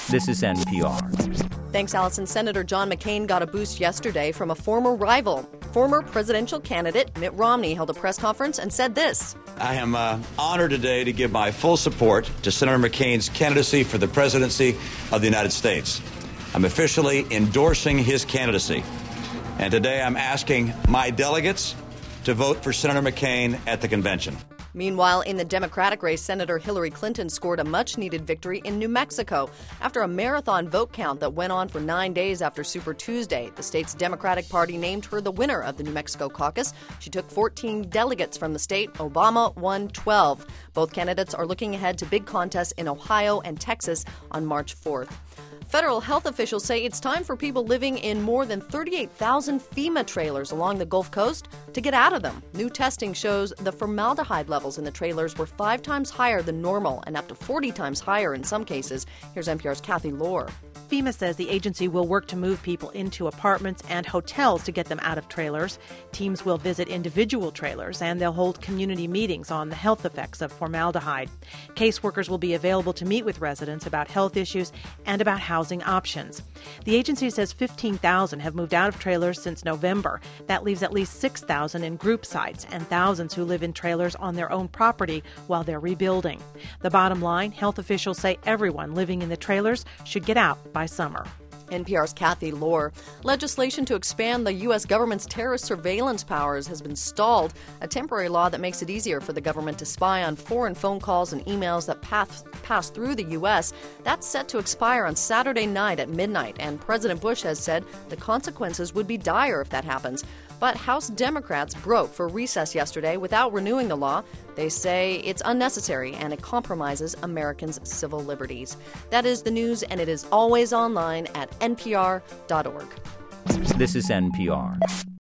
This is NPR. Thanks, Allison. Senator John McCain got a boost yesterday from a former rival. Former presidential candidate Mitt Romney held a press conference and said this. I am honored today to give my full support to Senator McCain's candidacy for the presidency of the United States. I'm officially endorsing his candidacy. And today I'm asking my delegates to vote for Senator McCain at the convention. Meanwhile, in the Democratic race, Senator Hillary Clinton scored a much-needed victory in New Mexico. After a marathon vote count that went on for 9 days after Super Tuesday, the state's Democratic Party named her the winner of the New Mexico caucus. She took 14 delegates from the state. Obama won 12. Both candidates are looking ahead to big contests in Ohio and Texas on March 4th. Federal health officials say it's time for people living in more than 38,000 FEMA trailers along the Gulf Coast to get out of them. New testing shows the formaldehyde levels in the trailers were 5 times higher than normal and up to 40 times higher in some cases. Here's NPR's Kathy Lohr. FEMA says the agency will work to move people into apartments and hotels to get them out of trailers. Teams will visit individual trailers, and they'll hold community meetings on the health effects of formaldehyde. Caseworkers will be available to meet with residents about health issues and about housing options. The agency says 15,000 have moved out of trailers since November. That leaves at least 6,000 in group sites and thousands who live in trailers on their own property while they're rebuilding. The bottom line, health officials say everyone living in the trailers should get out by summer. NPR's Kathy Lohr. Legislation to expand the U.S. government's terrorist surveillance powers has been stalled, a temporary law that makes it easier for the government to spy on foreign phone calls and emails that pass through the U.S. That's set to expire on Saturday night at midnight, and President Bush has said the consequences would be dire if that happens. But House Democrats broke for recess yesterday without renewing the law. They say it's unnecessary and it compromises Americans' civil liberties. That is the news, and it is always online at npr.org. This is NPR.